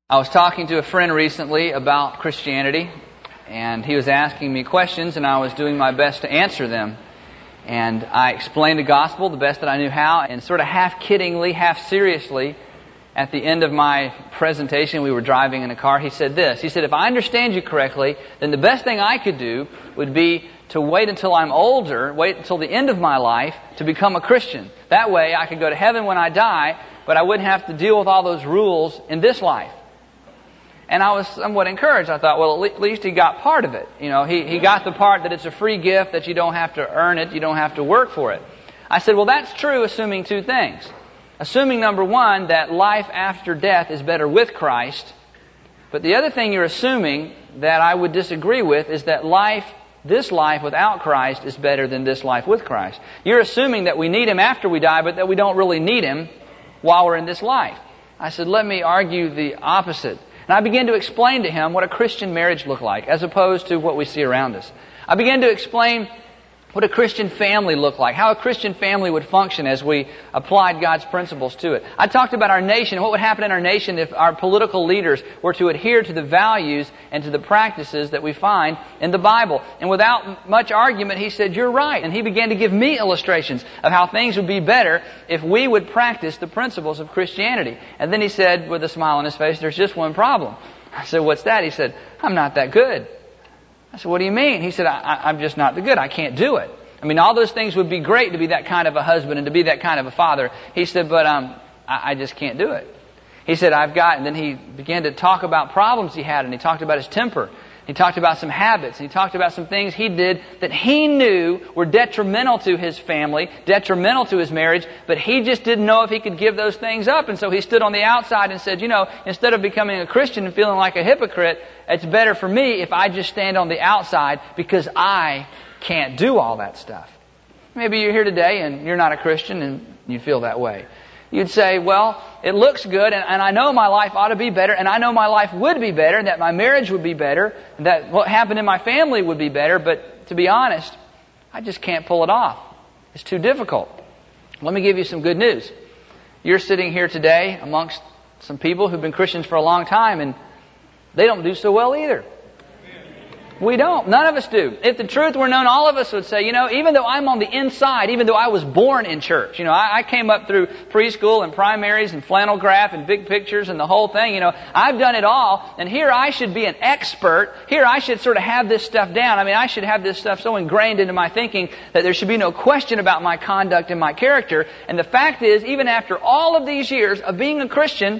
I was talking to a friend recently about Christianity, and he was asking me questions, and I was doing my best to answer them. And I explained the gospel the best that I knew how, and sort of half kiddingly, half seriously, at the end of my presentation, we were driving in a car, he said this. He said, if I understand you correctly, then the best thing I could do would be to wait until I'm older, wait until the end of my life to become a Christian. That way I could go to heaven when I die, but I wouldn't have to deal with all those rules in this life. And I was somewhat encouraged. I thought, well, at least he got part of it. You know, he got the part that it's a free gift, that you don't have to earn it, you don't have to work for it. I said, well, that's true, assuming two things. Assuming, number one, that life after death is better with Christ. But the other thing you're assuming that I would disagree with is that this life without Christ is better than this life with Christ. You're assuming that we need Him after we die, but that we don't really need Him while we're in this life. I said, let me argue the opposite. And I began to explain to him what a Christian marriage looked like, as opposed to what we see around us. I began to explain what a Christian family looked like, how a Christian family would function as we applied God's principles to it. I talked about our nation, what would happen in our nation if our political leaders were to adhere to the values and to the practices that we find in the Bible. And without much argument, he said, you're right. And he began to give me illustrations of how things would be better if we would practice the principles of Christianity. And then he said, with a smile on his face, there's just one problem. I said, what's that? He said, I'm not that good. I said, what do you mean? He said, I'm just not the good. I can't do it. I mean, all those things would be great to be that kind of a husband and to be that kind of a father. He said, but I just can't do it. He said, and then he began to talk about problems he had, and he talked about his temper. He talked about some habits, and he talked about some things he did that he knew were detrimental to his family, detrimental to his marriage, but he just didn't know if he could give those things up. And so he stood on the outside and said, instead of becoming a Christian and feeling like a hypocrite, it's better for me if I just stand on the outside because I can't do all that stuff. Maybe you're here today and you're not a Christian and you feel that way. You'd say, well, it looks good, and I know my life ought to be better, and I know my life would be better, and that my marriage would be better, and that what happened in my family would be better, but to be honest, I just can't pull it off. It's too difficult. Let me give you some good news. You're sitting here today amongst some people who've been Christians for a long time, and they don't do so well either. We don't. None of us do. If the truth were known, all of us would say, even though I'm on the inside, even though I was born in church, I came up through preschool and primaries and flannel graph and big pictures and the whole thing, I've done it all, and here I should be an expert. Here I should sort of have this stuff down. I mean, I should have this stuff so ingrained into my thinking that there should be no question about my conduct and my character. And the fact is, even after all of these years of being a Christian,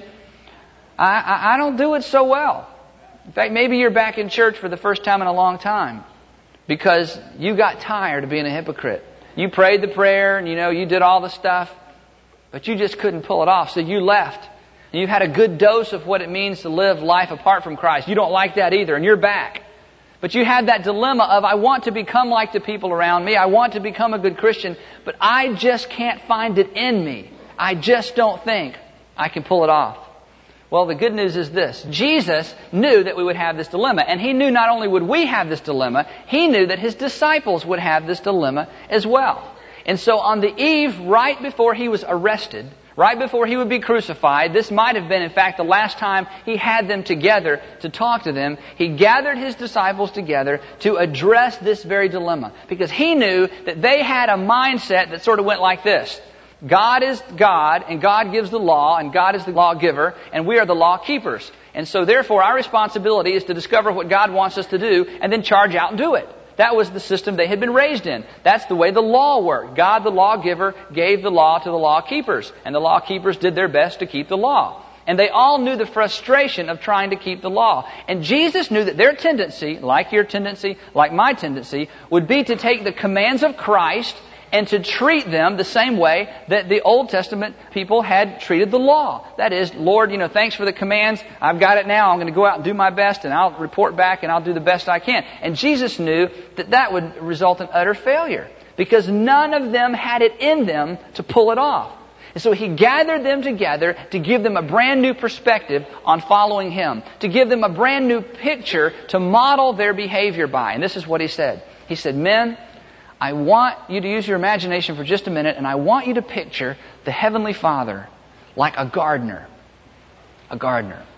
I don't do it so well. In fact, maybe you're back in church for the first time in a long time because you got tired of being a hypocrite. You prayed the prayer and you did all the stuff, but you just couldn't pull it off, so you left. And you had a good dose of what it means to live life apart from Christ. You don't like that either, and you're back. But you had that dilemma of, I want to become like the people around me. I want to become a good Christian, but I just can't find it in me. I just don't think I can pull it off. Well, the good news is this. Jesus knew that we would have this dilemma. And He knew not only would we have this dilemma, He knew that His disciples would have this dilemma as well. And so on the eve, right before He was arrested, right before He would be crucified, this might have been, in fact, the last time He had them together to talk to them, He gathered His disciples together to address this very dilemma. Because He knew that they had a mindset that sort of went like this. God is God, and God gives the law, and God is the lawgiver, and we are the law keepers. And so therefore our responsibility is to discover what God wants us to do and then charge out and do it. That was the system they had been raised in. That's the way the law worked. God, the lawgiver, gave the law to the law keepers, and the law keepers did their best to keep the law. And they all knew the frustration of trying to keep the law. And Jesus knew that their tendency, like your tendency, like my tendency, would be to take the commands of Christ and to treat them the same way that the Old Testament people had treated the law. That is, Lord, thanks for the commands. I've got it now. I'm going to go out and do my best, and I'll report back, and I'll do the best I can. And Jesus knew that that would result in utter failure because none of them had it in them to pull it off. And so He gathered them together to give them a brand new perspective on following Him, to give them a brand new picture to model their behavior by. And this is what He said. He said, men, I want you to use your imagination for just a minute, and I want you to picture the Heavenly Father like a gardener. A gardener. And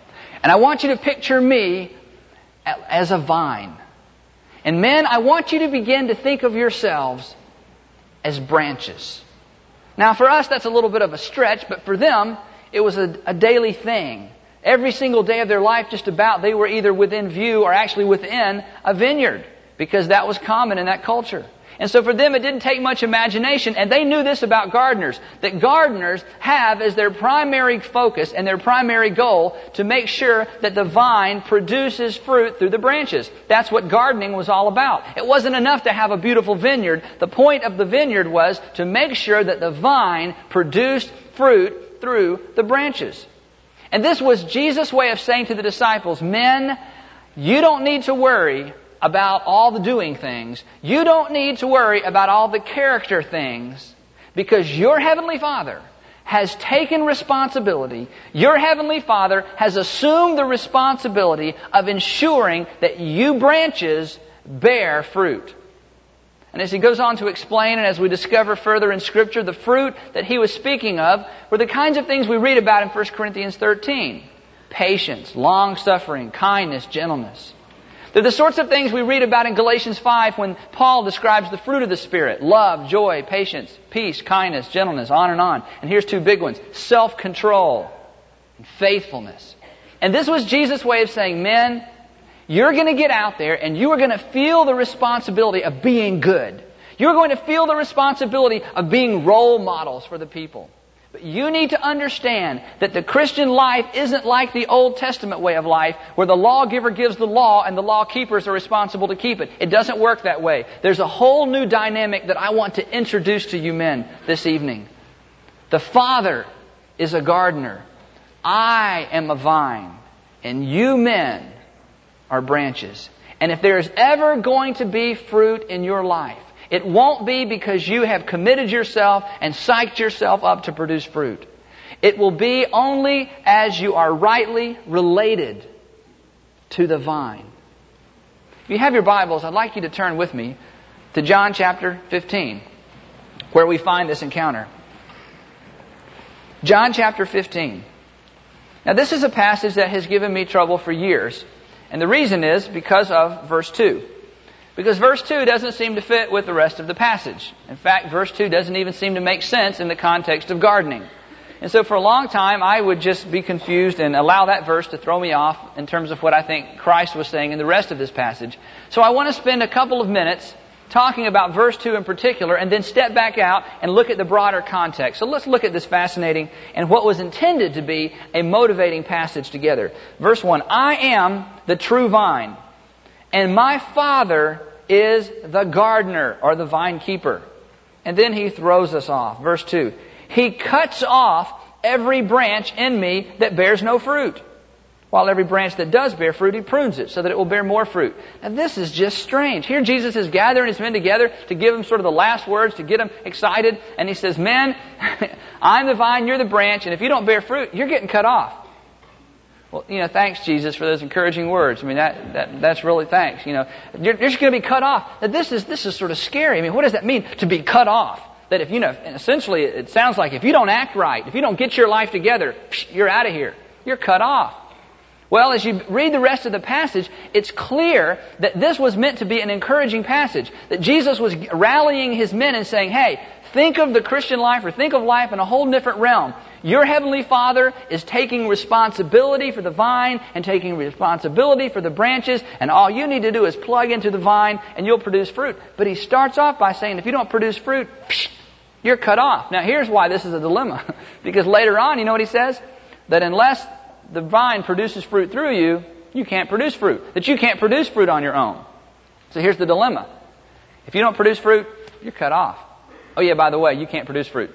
And I want you to picture me as a vine. And men, I want you to begin to think of yourselves as branches. Now for us that's a little bit of a stretch, but for them it was a daily thing. Every single day of their life just about, they were either within view or actually within a vineyard, because that was common in that culture. And so for them it didn't take much imagination, and they knew this about gardeners, that gardeners have as their primary focus and their primary goal to make sure that the vine produces fruit through the branches. That's what gardening was all about. It wasn't enough to have a beautiful vineyard. The point of the vineyard was to make sure that the vine produced fruit through the branches. And this was Jesus' way of saying to the disciples, men, you don't need to worry about all the doing things. You don't need to worry about all the character things, because your Heavenly Father has taken responsibility. Your Heavenly Father has assumed the responsibility of ensuring that you branches bear fruit. And as he goes on to explain, and as we discover further in Scripture, the fruit that he was speaking of were the kinds of things we read about in 1 Corinthians 13. Patience, long-suffering, kindness, gentleness. They're the sorts of things we read about in Galatians 5 when Paul describes the fruit of the Spirit. Love, joy, patience, peace, kindness, gentleness, on and on. And here's two big ones. Self-control and faithfulness. And this was Jesus' way of saying, men, you're going to get out there and you are going to feel the responsibility of being good. You're going to feel the responsibility of being role models for the people. But you need to understand that the Christian life isn't like the Old Testament way of life, where the lawgiver gives the law and the law keepers are responsible to keep it. It doesn't work that way. There's a whole new dynamic that I want to introduce to you men this evening. The Father is a gardener. I am a vine. And you men are branches. And if there is ever going to be fruit in your life, it won't be because you have committed yourself and psyched yourself up to produce fruit. It will be only as you are rightly related to the vine. If you have your Bibles, I'd like you to turn with me to John chapter 15, where we find this encounter. John chapter 15. Now this is a passage that has given me trouble for years. And the reason is because of verse 2. Because verse 2 doesn't seem to fit with the rest of the passage. In fact, verse 2 doesn't even seem to make sense in the context of gardening. And so for a long time, I would just be confused and allow that verse to throw me off in terms of what I think Christ was saying in the rest of this passage. So I want to spend a couple of minutes talking about verse 2 in particular, and then step back out and look at the broader context. So let's look at this fascinating and what was intended to be a motivating passage together. Verse 1, I am the true vine, and my Father is the gardener, or the vine keeper. And then he throws us off. Verse 2, he cuts off every branch in me that bears no fruit, while every branch that does bear fruit, he prunes it so that it will bear more fruit. Now this is just strange. Here Jesus is gathering his men together to give them sort of the last words, to get them excited. And he says, men, I'm the vine, you're the branch, and if you don't bear fruit, you're getting cut off. Well, thanks Jesus for those encouraging words. I mean, that's really thanks. You're just going to be cut off. Now, this is sort of scary. I mean, what does that mean, to be cut off? That if, essentially it sounds like if you don't act right, if you don't get your life together, you're out of here. You're cut off. Well, as you read the rest of the passage, it's clear that this was meant to be an encouraging passage. That Jesus was rallying his men and saying, hey, think of the Christian life, or think of life in a whole different realm. Your Heavenly Father is taking responsibility for the vine and taking responsibility for the branches, and all you need to do is plug into the vine and you'll produce fruit. But he starts off by saying, if you don't produce fruit, you're cut off. Now here's why this is a dilemma. Because later on, you know what he says? That unless the vine produces fruit through you, you can't produce fruit. That you can't produce fruit on your own. So here's the dilemma. If you don't produce fruit, you're cut off. Oh yeah, by the way, you can't produce fruit.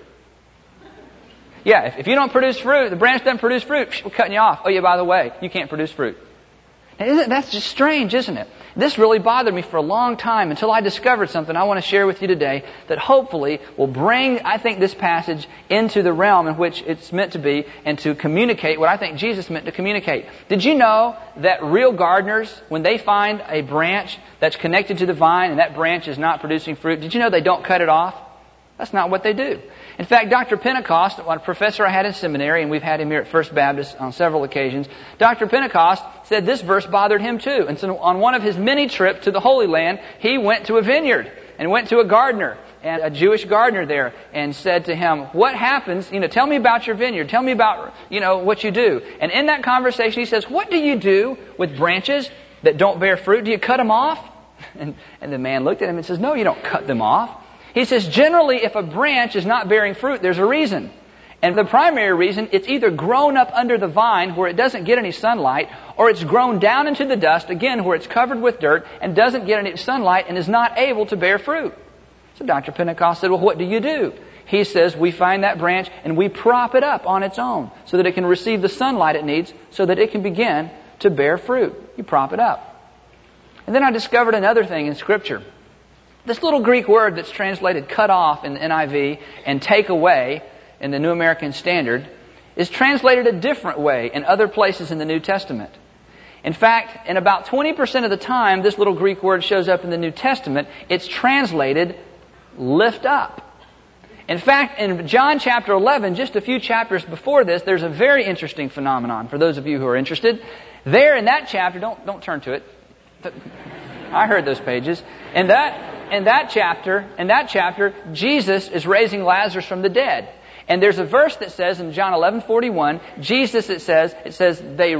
Yeah, if you don't produce fruit, the branch doesn't produce fruit, we're cutting you off. Oh yeah, by the way, you can't produce fruit. Now, that's just strange, isn't it? This really bothered me for a long time until I discovered something I want to share with you today that hopefully will bring, I think, this passage into the realm in which it's meant to be and to communicate what I think Jesus meant to communicate. Did you know that real gardeners, when they find a branch that's connected to the vine and that branch is not producing fruit, did you know they don't cut it off? That's not what they do. In fact, Dr. Pentecost, a professor I had in seminary, and we've had him here at First Baptist on several occasions, Dr. Pentecost said this verse bothered him too. And so on one of his many trips to the Holy Land, he went to a vineyard and went to a gardener, and a Jewish gardener there, and said to him, what happens, tell me about your vineyard, tell me about, what you do. And in that conversation he says, what do you do with branches that don't bear fruit? Do you cut them off? And the man looked at him and says, no, you don't cut them off. He says, generally, if a branch is not bearing fruit, there's a reason. And the primary reason, it's either grown up under the vine where it doesn't get any sunlight, or it's grown down into the dust, again, where it's covered with dirt and doesn't get any sunlight and is not able to bear fruit. So Dr. Pentecost said, well, what do you do? He says, we find that branch and we prop it up on its own so that it can receive the sunlight it needs so that it can begin to bear fruit. You prop it up. And then I discovered another thing in Scripture. This little Greek word that's translated cut off in the NIV and take away in the New American Standard is translated a different way in other places in the New Testament. In fact, in about 20% of the time this little Greek word shows up in the New Testament, it's translated lift up. In fact, in John chapter 11, just a few chapters before this, there's a very interesting phenomenon for those of you who are interested. There in that chapter, don't turn to it. I heard those pages. In that chapter, Jesus is raising Lazarus from the dead. And there's a verse that says in John 11:41, Jesus, it says, they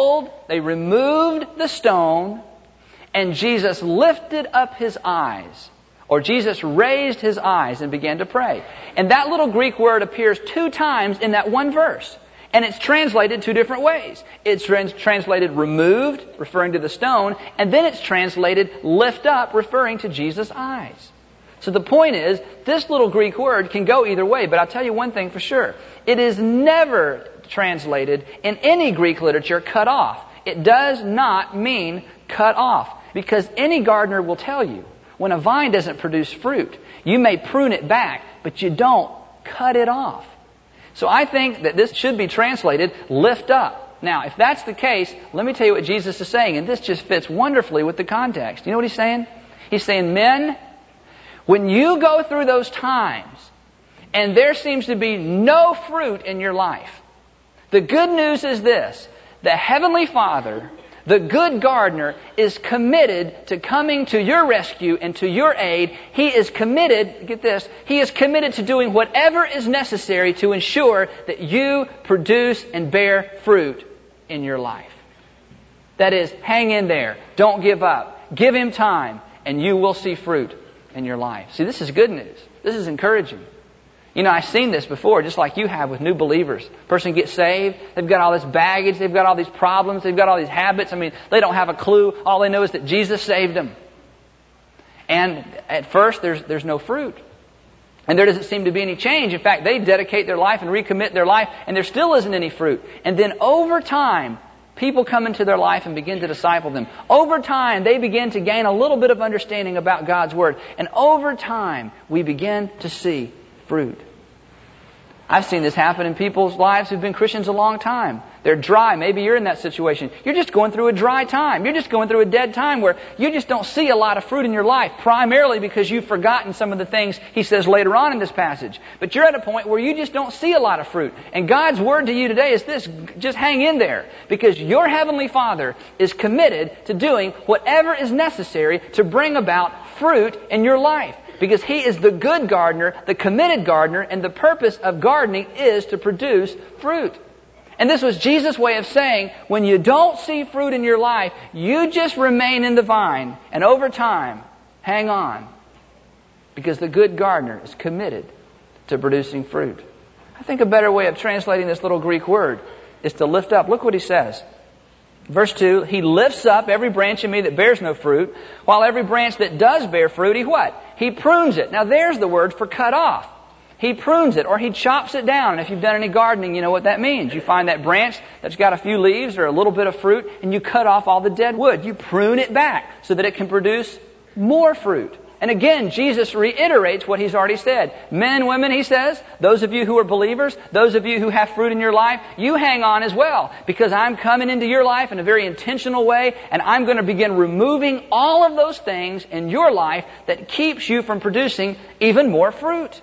removed the stone, and Jesus lifted up his eyes. Or Jesus raised his eyes and began to pray. And that little Greek word appears 2 times in that one verse. And it's translated 2 different ways. It's translated removed, referring to the stone, and then it's translated lift up, referring to Jesus' eyes. So the point is, this little Greek word can go either way, but I'll tell you one thing for sure. It is never translated in any Greek literature cut off. It does not mean cut off, because any gardener will tell you, when a vine doesn't produce fruit, you may prune it back, but you don't cut it off. So I think that this should be translated, lift up. Now, if that's the case, let me tell you what Jesus is saying, and this just fits wonderfully with the context. You know what he's saying? He's saying, men, when you go through those times, and there seems to be no fruit in your life, the good news is this: the Heavenly Father, the good gardener, is committed to coming to your rescue and to your aid. He is committed, get this, he is committed to doing whatever is necessary to ensure that you produce and bear fruit in your life. That is, hang in there. Don't give up. Give him time, and you will see fruit in your life. See, this is good news. This is encouraging. I've seen this before, just like you have with new believers. Person gets saved, they've got all this baggage, they've got all these problems, they've got all these habits. They don't have a clue. All they know is that Jesus saved them. And at first, there's no fruit. And there doesn't seem to be any change. In fact, they dedicate their life and recommit their life, and there still isn't any fruit. And then over time, people come into their life and begin to disciple them. Over time, they begin to gain a little bit of understanding about God's Word. And over time, we begin to see fruit. I've seen this happen in people's lives who've been Christians a long time. They're dry. Maybe you're in that situation. You're just going through a dry time. You're just going through a dead time where you just don't see a lot of fruit in your life, primarily because you've forgotten some of the things he says later on in this passage. But you're at a point where you just don't see a lot of fruit. And God's word to you today is this: just hang in there, because your Heavenly Father is committed to doing whatever is necessary to bring about fruit in your life. Because he is the good gardener, the committed gardener, and the purpose of gardening is to produce fruit. And this was Jesus' way of saying, when you don't see fruit in your life, you just remain in the vine, and over time, hang on. Because the good gardener is committed to producing fruit. I think a better way of translating this little Greek word is to lift up. Look what he says. Verse 2, he lifts up every branch in me that bears no fruit, while every branch that does bear fruit, he what? He prunes it. Now there's the word for cut off. He prunes it, or he chops it down. And if you've done any gardening, you know what that means. You find that branch that's got a few leaves or a little bit of fruit, and you cut off all the dead wood. You prune it back so that it can produce more fruit. And again, Jesus reiterates what he's already said. Men, women, he says, those of you who are believers, those of you who have fruit in your life, you hang on as well, because I'm coming into your life in a very intentional way, and I'm going to begin removing all of those things in your life that keeps you from producing even more fruit.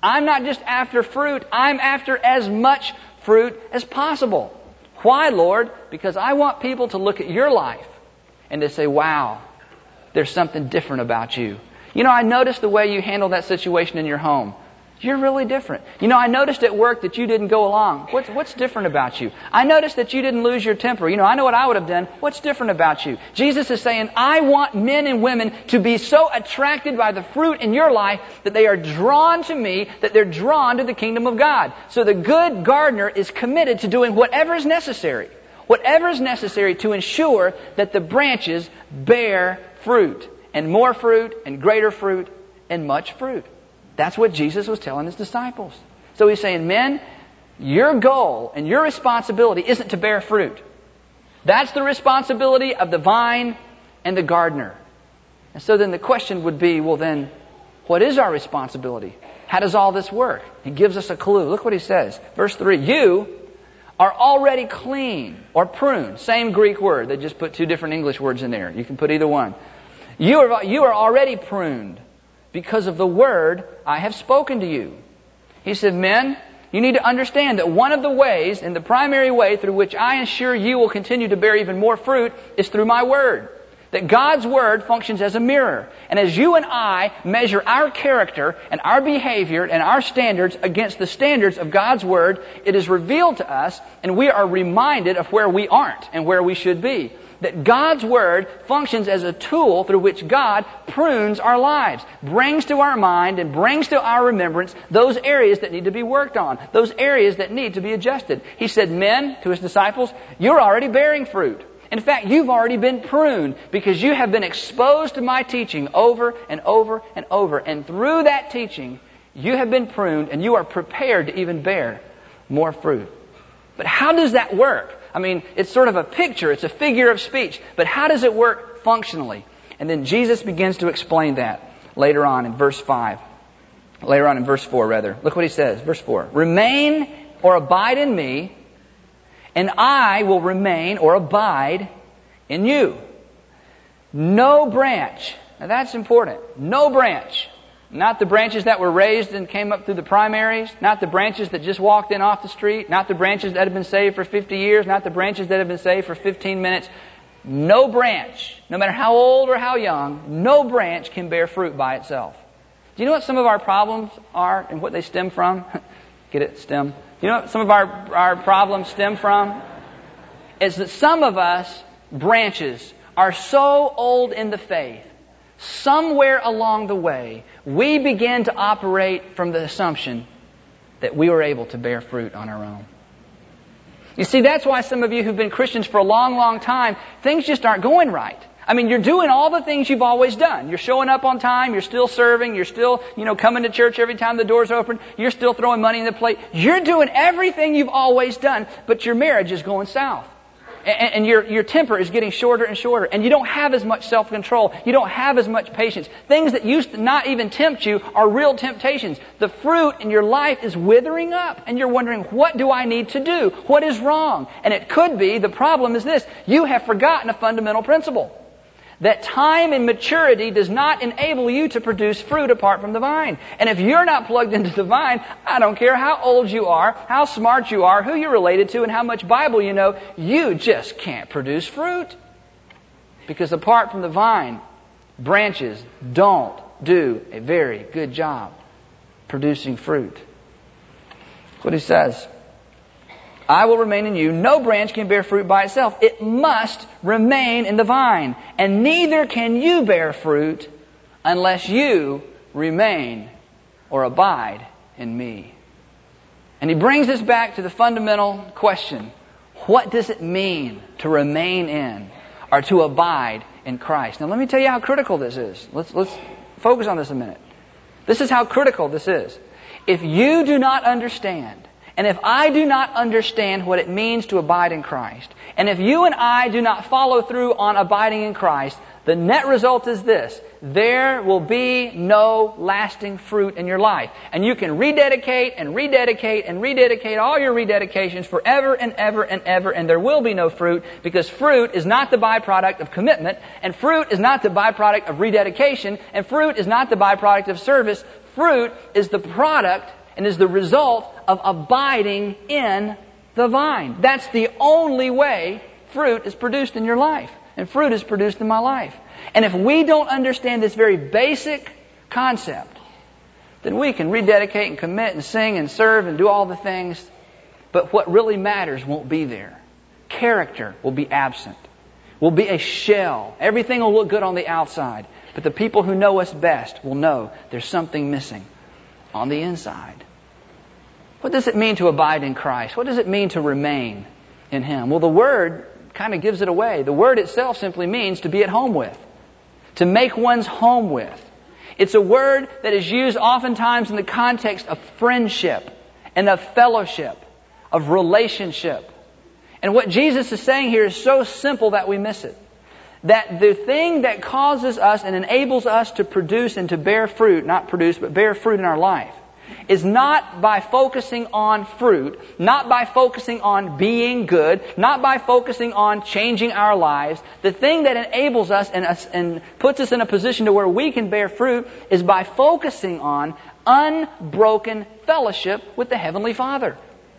I'm not just after fruit, I'm after as much fruit as possible. Why, Lord? Because I want people to look at your life and to say, wow, there's something different about you. I noticed the way you handled that situation in your home. You're really different. I noticed at work that you didn't go along. What's different about you? I noticed that you didn't lose your temper. I know what I would have done. What's different about you? Jesus is saying, I want men and women to be so attracted by the fruit in your life that they are drawn to me, that they're drawn to the kingdom of God. So the good gardener is committed to doing whatever is necessary. Whatever is necessary to ensure that the branches bear fruit, and more fruit, and greater fruit, and much fruit. That's what Jesus was telling His disciples. So He's saying, men, your goal and your responsibility isn't to bear fruit. That's the responsibility of the vine and the gardener. And so then the question would be, well then, what is our responsibility? How does all this work? He gives us a clue. Look what He says. Verse 3, you are already clean or pruned. Same Greek word. They just put two different English words in there. You can put either one. You are already pruned because of the word I have spoken to you. He said, men, you need to understand that one of the ways, and the primary way through which I ensure you will continue to bear even more fruit, is through my word. That God's word functions as a mirror. And as you and I measure our character and our behavior and our standards against the standards of God's word, it is revealed to us and we are reminded of where we aren't and where we should be. That God's word functions as a tool through which God prunes our lives, brings to our mind and brings to our remembrance those areas that need to be worked on, those areas that need to be adjusted. He said, men, to His disciples, you're already bearing fruit. In fact, you've already been pruned because you have been exposed to my teaching over and over and over. And through that teaching, you have been pruned and you are prepared to even bear more fruit. But how does that work? It's sort of a picture, it's a figure of speech. But how does it work functionally? And then Jesus begins to explain that later on in verse 4. Look what He says, verse 4. Remain or abide in me, and I will remain or abide in you. No branch. Now that's important. No branch. Not the branches that were raised and came up through the primaries. Not the branches that just walked in off the street. Not the branches that have been saved for 50 years. Not the branches that have been saved for 15 minutes. No branch, no matter how old or how young, no branch can bear fruit by itself. Do you know what some of our problems are and what they stem from? Get it? Stem. Do you know what some of our problems stem from? Is that some of us, branches, are so old in the faith, somewhere along the way, we begin to operate from the assumption that we were able to bear fruit on our own. You see, that's why some of you who've been Christians for a long, long time, things just aren't going right. You're doing all the things you've always done. You're showing up on time, you're still serving, you're still, coming to church every time the door's open, you're still throwing money in the plate. You're doing everything you've always done, but your marriage is going south. And your temper is getting shorter and shorter. And you don't have as much self-control. You don't have as much patience. Things that used to not even tempt you are real temptations. The fruit in your life is withering up. And you're wondering, what do I need to do? What is wrong? And it could be, the problem is this. You have forgotten a fundamental principle. That time and maturity does not enable you to produce fruit apart from the vine. And if you're not plugged into the vine, I don't care how old you are, how smart you are, who you're related to, and how much Bible you know, you just can't produce fruit. Because apart from the vine, branches don't do a very good job producing fruit. That's what He says. I will remain in you. No branch can bear fruit by itself. It must remain in the vine. And neither can you bear fruit unless you remain or abide in me. And He brings us back to the fundamental question. What does it mean to remain in or to abide in Christ? Now let me tell you how critical this is. Let's focus on this a minute. This is how critical this is. If you do not understand, and if I do not understand what it means to abide in Christ, and if you and I do not follow through on abiding in Christ, The net result is this: there will be no lasting fruit in your life. And you can rededicate and rededicate and rededicate all your rededications forever and ever and ever, and there will be no fruit, because fruit is not the byproduct of commitment, and fruit is not the byproduct of rededication, and fruit is not the byproduct of service. Fruit is the product and is the result of abiding in the vine. That's the only way fruit is produced in your life. And fruit is produced in my life. And if we don't understand this very basic concept, then we can rededicate and commit and sing and serve and do all the things, but what really matters won't be there. Character will be absent. Will be a shell. Everything will look good on the outside, but the people who know us best will know there's something missing on the inside. What does it mean to abide in Christ? What does it mean to remain in Him? Well, the Word kind of gives it away. The word itself simply means to be at home with, to make one's home with. It's a word that is used oftentimes in the context of friendship and of fellowship, of relationship. And what Jesus is saying here is so simple that we miss it. That the thing that causes us and enables us to produce and to bear fruit, not produce, but bear fruit in our life, is not by focusing on fruit, not by focusing on being good, not by focusing on changing our lives. The thing that enables us and puts us in a position to where we can bear fruit is by focusing on unbroken fellowship with the Heavenly Father.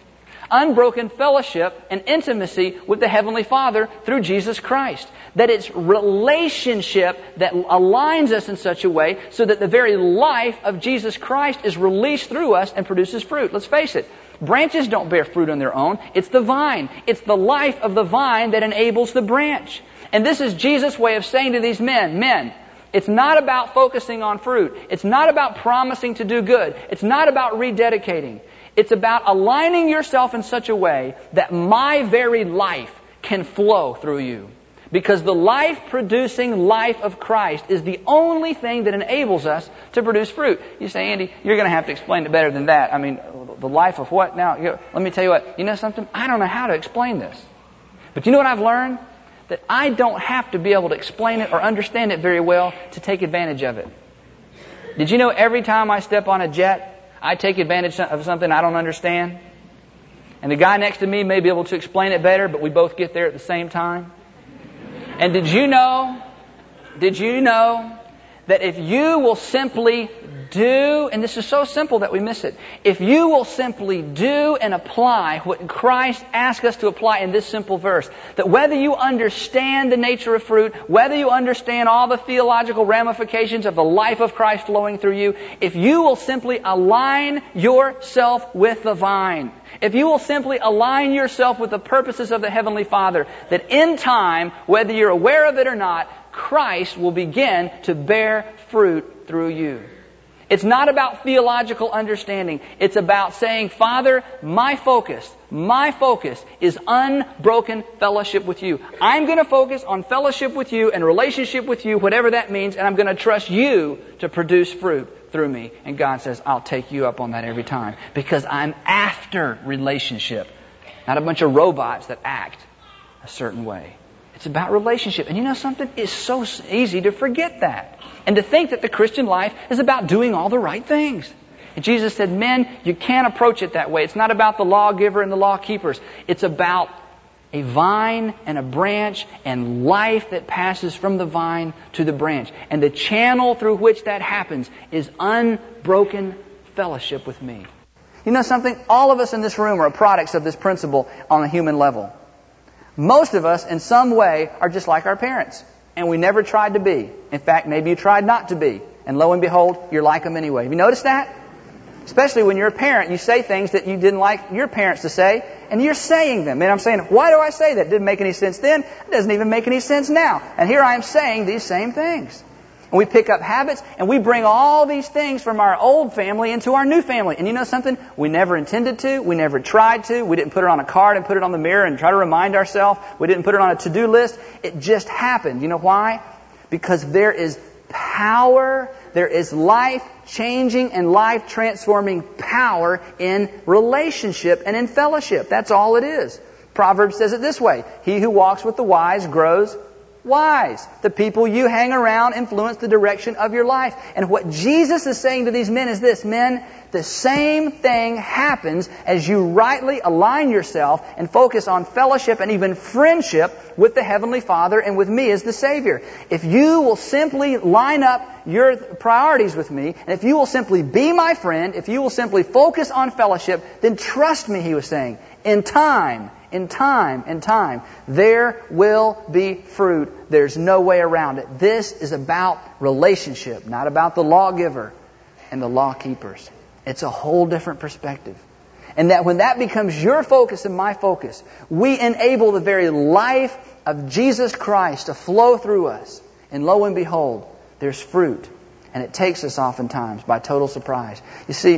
Unbroken fellowship and intimacy with the Heavenly Father through Jesus Christ. That it's relationship that aligns us in such a way so that the very life of Jesus Christ is released through us and produces fruit. Let's face it, branches don't bear fruit on their own. It's the vine. It's the life of the vine that enables the branch. And this is Jesus' way of saying to these men, it's not about focusing on fruit. It's not about promising to do good. It's not about rededicating. It's about aligning yourself in such a way that my very life can flow through you. Because the life-producing life of Christ is the only thing that enables us to produce fruit. You say, Andy, you're going to have to explain it better than that. I mean, the life of what? Now, let me tell you what. You know something? I don't know how to explain this. But you know what I've learned? That I don't have to be able to explain it or understand it very well to take advantage of it. Did you know every time I step on a jet, I take advantage of something I don't understand? And the guy next to me may be able to explain it better, but we both get there at the same time. And did you know that if you will simply do, and this is so simple that we miss it, if you will simply do and apply what Christ asks us to apply in this simple verse, that whether you understand the nature of fruit, whether you understand all the theological ramifications of the life of Christ flowing through you, if you will simply align yourself with the vine, if you will simply align yourself with the purposes of the Heavenly Father, that in time, whether you're aware of it or not, Christ will begin to bear fruit through you. It's not about theological understanding. It's about saying, Father, my focus is unbroken fellowship with you. I'm going to focus on fellowship with you and relationship with you, whatever that means, and I'm going to trust you to produce fruit through me. And God says, I'll take you up on that every time, because I'm after relationship, not a bunch of robots that act a certain way. It's about relationship. And you know something? It's so easy to forget that. And to think that the Christian life is about doing all the right things. And Jesus said, men, you can't approach it that way. It's not about the lawgiver and the law keepers. It's about a vine and a branch and life that passes from the vine to the branch. And the channel through which that happens is unbroken fellowship with me. You know something? All of us in this room are products of this principle on a human level. Most of us, in some way, are just like our parents. And we never tried to be. In fact, maybe you tried not to be. And lo and behold, you're like them anyway. Have you noticed that? Especially when you're a parent, you say things that you didn't like your parents to say, and you're saying them. And I'm saying, why do I say that? It didn't make any sense then. It doesn't even make any sense now. And here I am saying these same things. And we pick up habits, and we bring all these things from our old family into our new family. And you know something? We never intended to. We never tried to. We didn't put it on a card and put it on the mirror and try to remind ourselves. We didn't put it on a to-do list. It just happened. You know why? Because there is power, there is life-changing and life-transforming power in relationship and in fellowship. That's all it is. Proverbs says it this way: he who walks with the wise grows wise. The people you hang around influence the direction of your life. And what Jesus is saying to these men is this: men, the same thing happens as you rightly align yourself and focus on fellowship and even friendship with the Heavenly Father and with me as the Savior. If you will simply line up your priorities with me, and if you will simply be my friend, if you will simply focus on fellowship, then trust me, he was saying, in time, there will be fruit. There's no way around it. This is about relationship, not about the lawgiver and the law keepers. It's a whole different perspective. And that when that becomes your focus and my focus, we enable the very life of Jesus Christ to flow through us. And lo and behold, there's fruit. And it takes us oftentimes by total surprise. You see,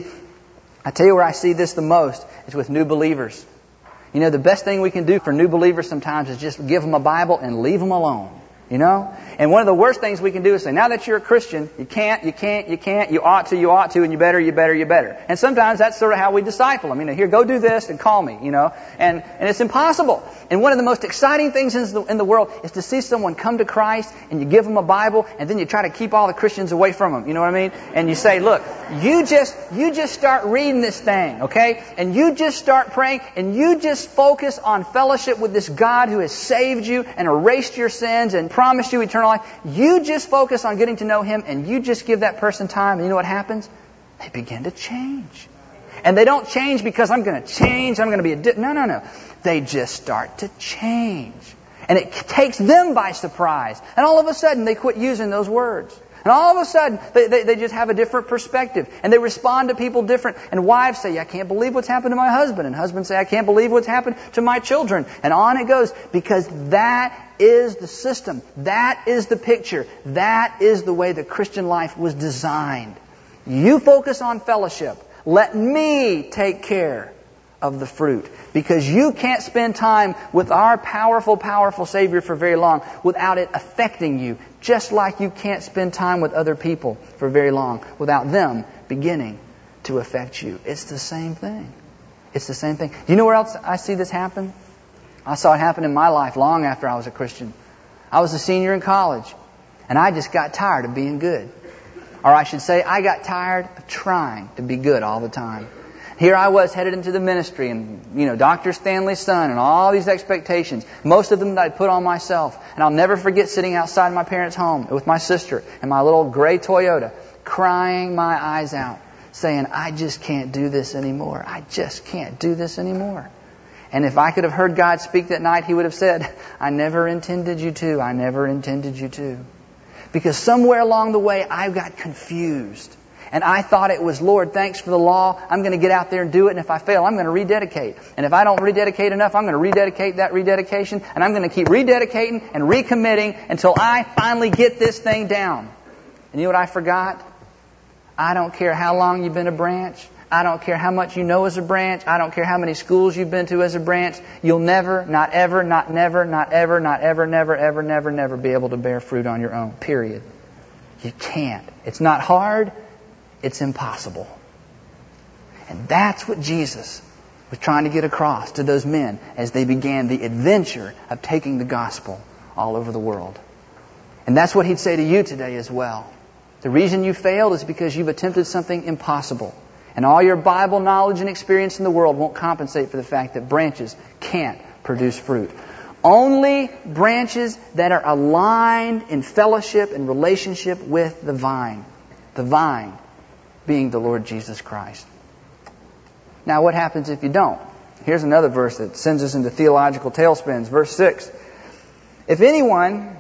I tell you where I see this the most is with new believers. You know, the best thing we can do for new believers sometimes is just give them a Bible and leave them alone. You know? And one of the worst things we can do is say, now that you're a Christian, you can't, you ought to, and you better. And sometimes that's sort of how we disciple them. You know, here, go do this and call me, you know. And it's impossible. And one of the most exciting things in the world is to see someone come to Christ and you give them a Bible and then you try to keep all the Christians away from them. You know what I mean? And you say, look, you just start reading this thing, okay? And you just start praying and you just focus on fellowship with this God who has saved you and erased your sins and promised you eternal life. You just focus on getting to know Him and you just give that person time and you know what happens? They begin to change. And they don't change because I'm going to change, I'm going to be no. They just start to change. And it takes them by surprise. And all of a sudden they quit using those words. And all of a sudden they just have a different perspective. And they respond to people different. And wives say, I can't believe what's happened to my husband. And husbands say, I can't believe what's happened to my children. And on it goes. Because that is the system. That is the picture. That is the way the Christian life was designed. You focus on fellowship. Let me take care of the fruit. Because you can't spend time with our powerful, powerful Savior for very long without it affecting you. Just like you can't spend time with other people for very long without them beginning to affect you. It's the same thing. It's the same thing. Do you know where else I see this happen? I saw it happen in my life long after I was a Christian. I was a senior in college, and I just got tired of being good. Or I should say, I got tired of trying to be good all the time. Here I was headed into the ministry and, Dr. Stanley's son and all these expectations, most of them that I'd put on myself. And I'll never forget sitting outside my parents' home with my sister and my little gray Toyota, crying my eyes out, saying, I just can't do this anymore. I just can't do this anymore. And if I could have heard God speak that night, He would have said, I never intended you to. I never intended you to. Because somewhere along the way, I got confused. And I thought it was, Lord, thanks for the law. I'm going to get out there and do it. And if I fail, I'm going to rededicate. And if I don't rededicate enough, I'm going to rededicate that rededication. And I'm going to keep rededicating and recommitting until I finally get this thing down. And you know what I forgot? I don't care how long you've been a branch. I don't care how much you know as a branch. I don't care how many schools you've been to as a branch. You'll never, not ever, not never, not ever, not ever, never, ever, never, never be able to bear fruit on your own. Period. You can't. It's not hard. It's impossible. And that's what Jesus was trying to get across to those men as they began the adventure of taking the gospel all over the world. And that's what He'd say to you today as well. The reason you failed is because you've attempted something impossible. And all your Bible knowledge and experience in the world won't compensate for the fact that branches can't produce fruit. Only branches that are aligned in fellowship and relationship with the vine. The vine being the Lord Jesus Christ. Now, what happens if you don't? Here's another verse that sends us into theological tailspins. Verse 6. If anyone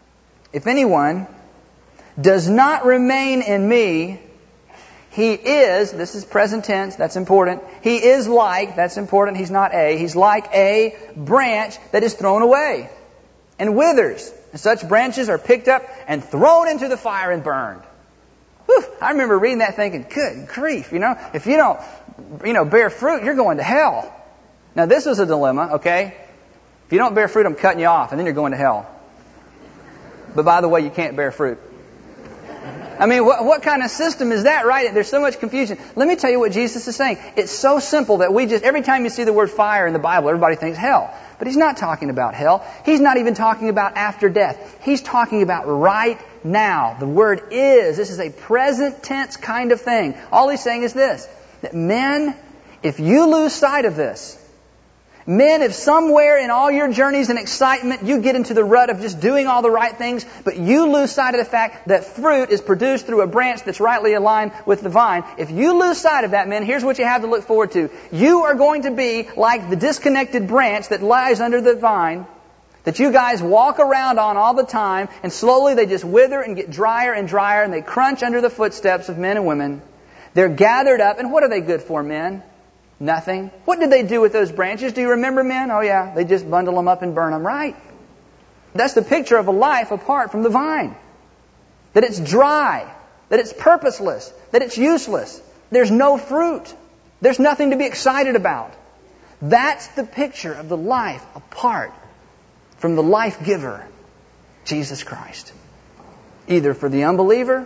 does not remain in me, he is, this is present tense, that's important. He is like, that's important, he's not he's like a branch that is thrown away and withers. And such branches are picked up and thrown into the fire and burned. Whew, I remember reading that thinking, good grief, if you don't, bear fruit, you're going to hell. Now this was a dilemma, okay? If you don't bear fruit, I'm cutting you off, and then you're going to hell. But by the way, you can't bear fruit. I mean, what kind of system is that, right? There's so much confusion. Let me tell you what Jesus is saying. It's so simple that every time you see the word fire in the Bible, everybody thinks hell. But He's not talking about hell. He's not even talking about after death. He's talking about right now. The word is. This is a present tense kind of thing. All He's saying is this, that men, if you lose sight of this, men, if somewhere in all your journeys and excitement you get into the rut of just doing all the right things, but you lose sight of the fact that fruit is produced through a branch that's rightly aligned with the vine, if you lose sight of that, men, here's what you have to look forward to. You are going to be like the disconnected branch that lies under the vine, that you guys walk around on all the time, and slowly they just wither and get drier and drier, and they crunch under the footsteps of men and women. They're gathered up, and what are they good for, men? Nothing. What did they do with those branches? Do you remember, men? Oh yeah, they just bundle them up and burn them, right? That's the picture of a life apart from the vine. That it's dry, that it's purposeless, that it's useless. There's no fruit. There's nothing to be excited about. That's the picture of the life apart from the life giver, Jesus Christ. Either for the unbeliever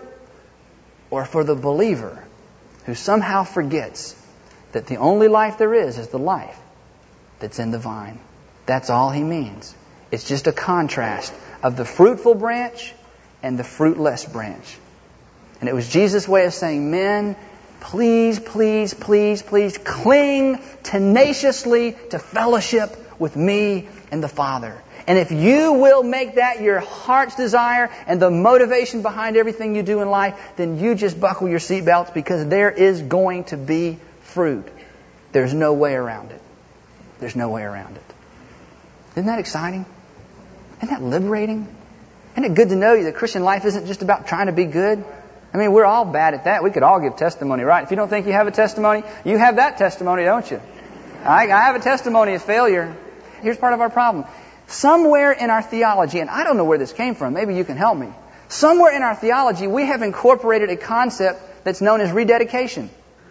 or for the believer who somehow forgets that the only life there is the life that's in the vine. That's all He means. It's just a contrast of the fruitful branch and the fruitless branch. And it was Jesus' way of saying, men, please, please, please, please cling tenaciously to fellowship with me and the Father. And if you will make that your heart's desire and the motivation behind everything you do in life, then you just buckle your seatbelts, because there is going to be fruit. There's no way around it. There's no way around it. Isn't that exciting? Isn't that liberating? Isn't it good to know that Christian life isn't just about trying to be good? I mean, we're all bad at that. We could all give testimony, right? If you don't think you have a testimony, you have that testimony, don't you? I have a testimony of failure. Here's part of our problem. Somewhere in our theology, and I don't know where this came from, maybe you can help me. Somewhere in our theology, we have incorporated a concept that's known as rededication.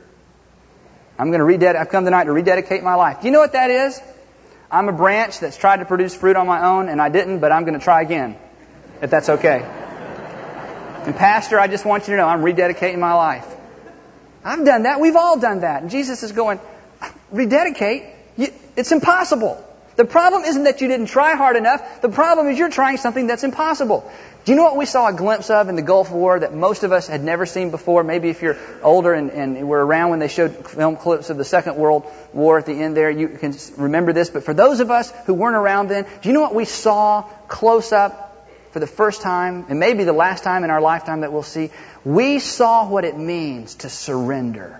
I've come tonight to rededicate my life. Do you know what that is? I'm a branch that's tried to produce fruit on my own, and I didn't, but I'm going to try again, if that's okay. And Pastor, I just want you to know, I'm rededicating my life. I've done that. We've all done that. And Jesus is going, rededicate? It's impossible. The problem isn't that you didn't try hard enough. The problem is you're trying something that's impossible. Do you know what we saw a glimpse of in the Gulf War that most of us had never seen before? Maybe if you're older and were around when they showed film clips of the Second World War at the end there, you can remember this. But for those of us who weren't around then, do you know what we saw close up for the first time, and maybe the last time in our lifetime that we'll see? We saw what it means to surrender.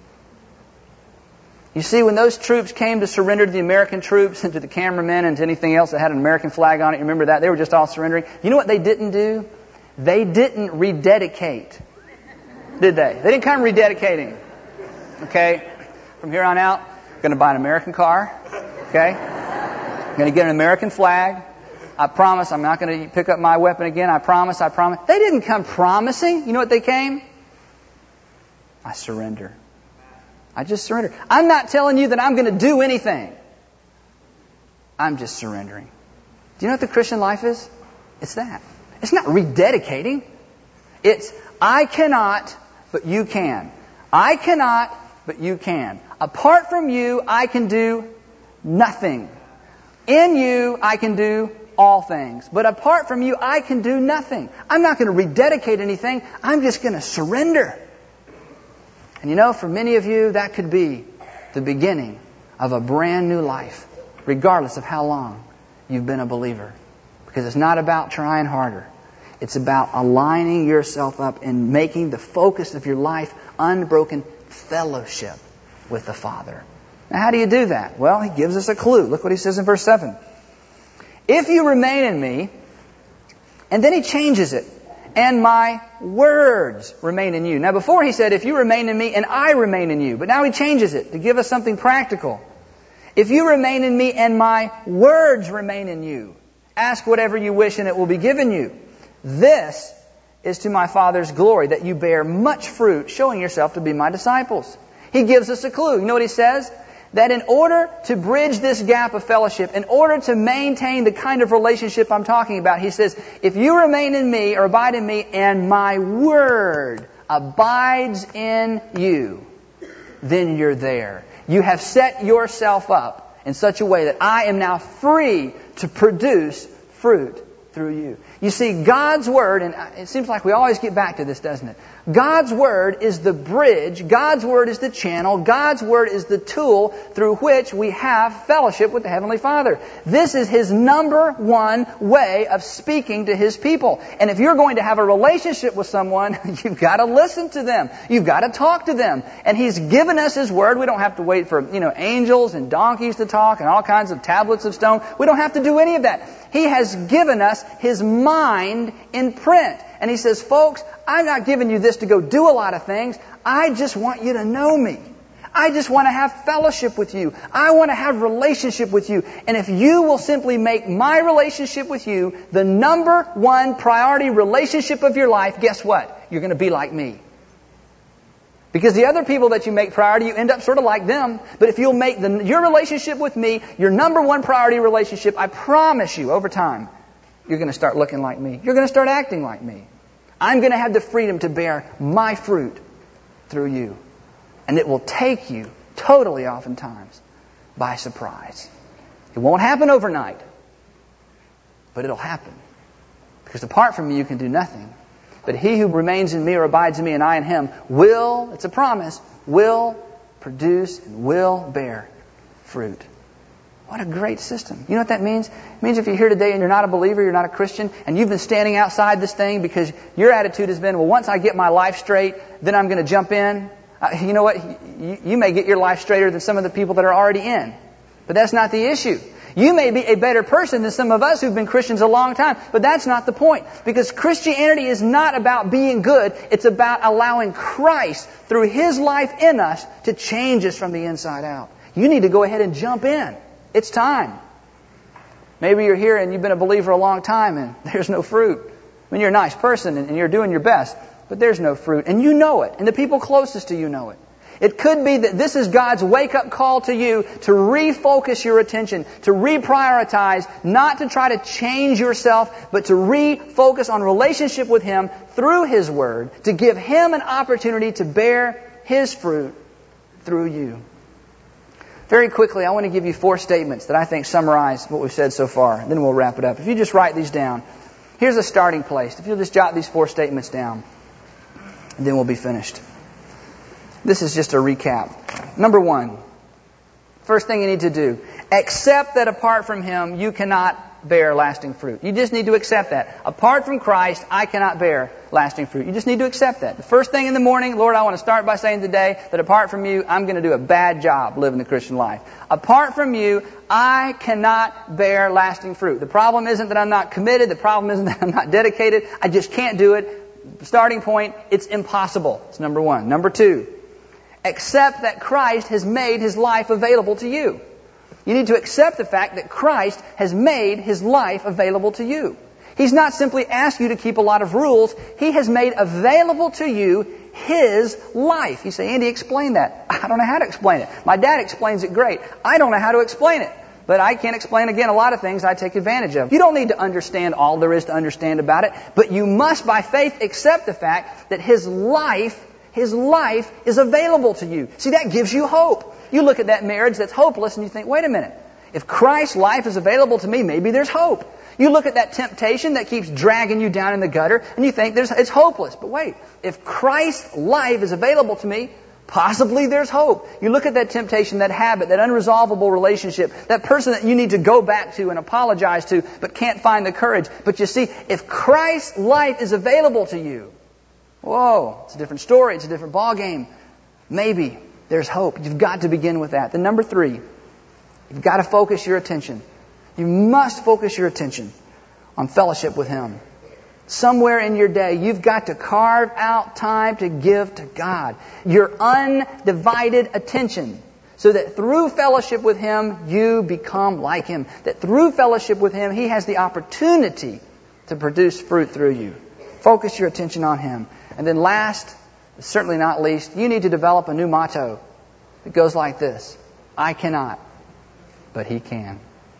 You see, when those troops came to surrender to the American troops and to the cameramen and to anything else that had an American flag on it, remember that? They were just all surrendering. You know what they didn't do? They didn't rededicate. Did they? They didn't come rededicating. Okay? From here on out, I'm going to buy an American car. Okay? I'm going to get an American flag. I promise I'm not going to pick up my weapon again. I promise. They didn't come promising. You know what they came? I surrender. I just surrender. I'm not telling you that I'm going to do anything. I'm just surrendering. Do you know what the Christian life is? It's that. It's not rededicating. It's, I cannot, but you can. I cannot, but you can. Apart from you, I can do nothing. In you, I can do all things. But apart from you, I can do nothing. I'm not going to rededicate anything. I'm just going to surrender. And you know, for many of you, that could be the beginning of a brand new life, regardless of how long you've been a believer. Because it's not about trying harder. It's about aligning yourself up and making the focus of your life unbroken fellowship with the Father. Now, how do you do that? Well, He gives us a clue. Look what He says in verse 7. If you remain in me, and then He changes it, and my words remain in you. Now before He said, if you remain in me and I remain in you. But now He changes it to give us something practical. If you remain in me and my words remain in you, ask whatever you wish and it will be given you. This is to my Father's glory, that you bear much fruit, showing yourself to be my disciples. He gives us a clue. You know what He says? That in order to bridge this gap of fellowship, in order to maintain the kind of relationship I'm talking about, He says, if you remain in me or abide in me and my word abides in you, then you're there. You have set yourself up in such a way that I am now free to produce fruit through you. You see, God's Word, and it seems like we always get back to this, doesn't it? God's Word is the bridge, God's Word is the channel, God's Word is the tool through which we have fellowship with the Heavenly Father. This is His number one way of speaking to His people. And if you're going to have a relationship with someone, you've got to listen to them. You've got to talk to them. And He's given us His Word. We don't have to wait for, angels and donkeys to talk and all kinds of tablets of stone. We don't have to do any of that. He has given us His mind in print. And He says, folks, I'm not giving you this to go do a lot of things. I just want you to know me. I just want to have fellowship with you. I want to have relationship with you. And if you will simply make my relationship with you the number one priority relationship of your life, guess what? You're going to be like me. Because the other people that you make priority, you end up sort of like them. But if you'll make your relationship with me your number one priority relationship, I promise you, over time, you're going to start looking like me. You're going to start acting like me. I'm going to have the freedom to bear my fruit through you. And it will take you totally, oftentimes, by surprise. It won't happen overnight, but it'll happen. Because apart from me, you can do nothing. But he who remains in me or abides in me and I in him will, it's a promise, will produce and will bear fruit. What a great system. You know what that means? It means if you're here today and you're not a believer, you're not a Christian, and you've been standing outside this thing because your attitude has been, well, once I get my life straight, then I'm going to jump in. You know what? You may get your life straighter than some of the people that are already in. But that's not the issue. You may be a better person than some of us who've been Christians a long time, but that's not the point. Because Christianity is not about being good. It's about allowing Christ, through His life in us, to change us from the inside out. You need to go ahead and jump in. It's time. Maybe you're here and you've been a believer a long time and there's no fruit. I mean, you're a nice person and you're doing your best, but there's no fruit. And you know it. And the people closest to you know it. It could be that this is God's wake-up call to you to refocus your attention, to reprioritize, not to try to change yourself, but to refocus on relationship with Him through His Word, to give Him an opportunity to bear His fruit through you. Very quickly, I want to give you 4 statements that I think summarize what we've said so far. Then we'll wrap it up. If you just write these down, here's a starting place. If you'll just jot these 4 statements down, and then we'll be finished. This is just a recap. Number 1, first thing you need to do, accept that apart from Him, you cannot bear lasting fruit. You just need to accept that. Apart from Christ, I cannot bear lasting fruit. You just need to accept that. The first thing in the morning, Lord, I want to start by saying today that apart from you, I'm going to do a bad job living the Christian life. Apart from you, I cannot bear lasting fruit. The problem isn't that I'm not committed. The problem isn't that I'm not dedicated. I just can't do it. Starting point, it's impossible. It's number 1. Number 2, accept that Christ has made His life available to you. You need to accept the fact that Christ has made His life available to you. He's not simply asked you to keep a lot of rules. He has made available to you His life. You say, Andy, explain that. I don't know how to explain it. My dad explains it great. I don't know how to explain it. But I can't explain, again, a lot of things I take advantage of. You don't need to understand all there is to understand about it. But you must, by faith, accept the fact that His life is available to you. See, that gives you hope. You look at that marriage that's hopeless and you think, wait a minute. If Christ's life is available to me, maybe there's hope. You look at that temptation that keeps dragging you down in the gutter and you think it's hopeless. But wait, if Christ's life is available to me, possibly there's hope. You look at that temptation, that habit, that unresolvable relationship, that person that you need to go back to and apologize to but can't find the courage. But you see, if Christ's life is available to you, whoa, it's a different story. It's a different ballgame. Maybe there's hope. You've got to begin with that. Then number 3, you've got to focus your attention. You must focus your attention on fellowship with Him. Somewhere in your day, you've got to carve out time to give to God. Your undivided attention. So that through fellowship with Him, you become like Him. That through fellowship with Him, He has the opportunity to produce fruit through you. Focus your attention on Him. And then last, certainly not least, you need to develop a new motto. It goes like this: I cannot, but He can.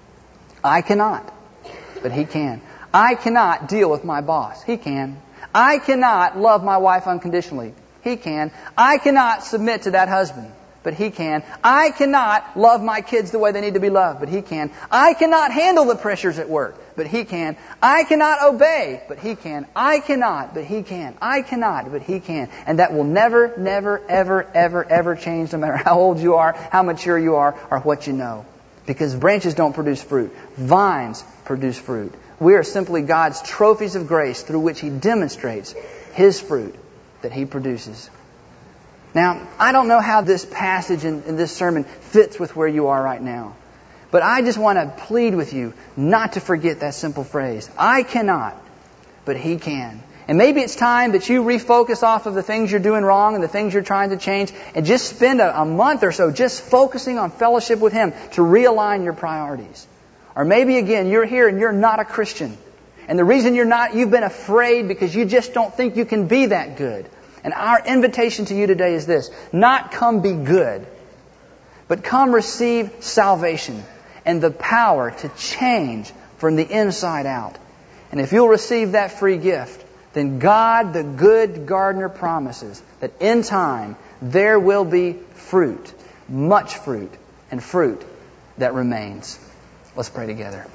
I cannot, but He can. I cannot deal with my boss. He can. I cannot love my wife unconditionally. He can. I cannot submit to that husband. but He can. I cannot love my kids the way they need to be loved, but He can. I cannot handle the pressures at work, but He can. I cannot obey, but He can. I cannot, but He can. I cannot, but He can. And that will never, never, ever, ever, ever change, no matter how old you are, how mature you are, or what you know. Because branches don't produce fruit. Vines produce fruit. We are simply God's trophies of grace through which He demonstrates His fruit that He produces. Now, I don't know how this passage in this sermon fits with where you are right now. But I just want to plead with you not to forget that simple phrase. I cannot, but He can. And maybe it's time that you refocus off of the things you're doing wrong and the things you're trying to change and just spend a month or so just focusing on fellowship with Him to realign your priorities. Or maybe again, you're here and you're not a Christian. And the reason you're not, you've been afraid because you just don't think you can be that good. And our invitation to you today is this: not come be good, but come receive salvation and the power to change from the inside out. And if you'll receive that free gift, then God, the good gardener, promises that in time there will be fruit, much fruit, and fruit that remains. Let's pray together.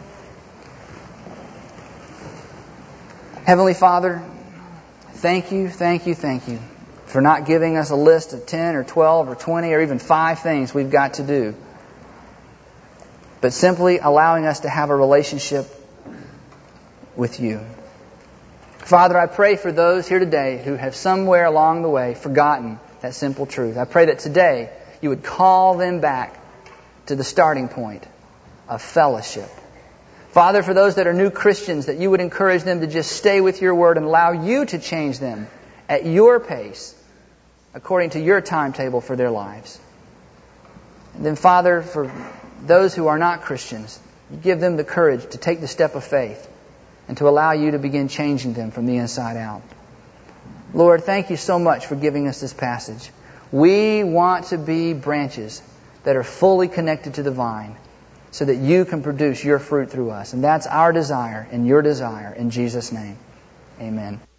Heavenly Father, thank you for not giving us a list of 10 or 12 or 20 or even 5 things we've got to do, but simply allowing us to have a relationship with you. Father, I pray for those here today who have somewhere along the way forgotten that simple truth. I pray that today you would call them back to the starting point of fellowship. Father, for those that are new Christians, that you would encourage them to just stay with your word and allow you to change them at your pace, according to your timetable for their lives. And then, Father, for those who are not Christians, give them the courage to take the step of faith and to allow you to begin changing them from the inside out. Lord, thank you so much for giving us this passage. We want to be branches that are fully connected to the vine so that you can produce your fruit through us. And that's our desire and your desire in Jesus' name. Amen.